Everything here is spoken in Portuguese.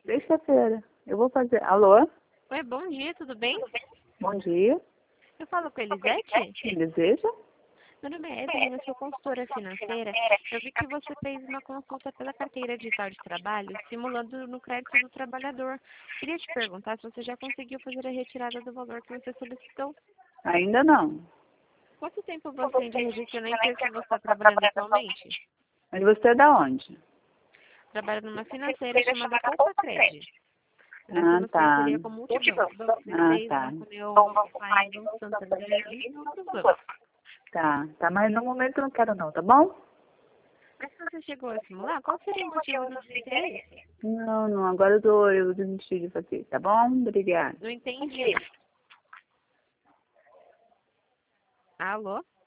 Sexta-feira. Eu vou fazer. Alô? Oi, bom dia, tudo bem? Bom dia. Eu falo com a Elisete? Quem deseja? Meu nome é Evelyn, eu sou consultora financeira. Eu vi que você fez uma consulta pela carteira digital de trabalho, simulando no crédito do trabalhador. Queria te perguntar se você já conseguiu fazer a retirada do valor que você solicitou. Ainda não. Quanto tempo você tem de registro na empresa que você está trabalhando atualmente? Mas você é da onde? Trabalho numa financeira chamada Compacred. Nós Ah, temos tá. parceria com multibancos, Banco Ah, B3, tá. Banco Neon, Banco Pai, Banco Santander e outros bancos. Tá, mas no momento eu não quero não, tá bom? Mas se você chegou a simular, qual seria o motivo do desinteresse? Não, agora eu desisti de fazer, tá bom? Obrigada. Não entendi. Alô?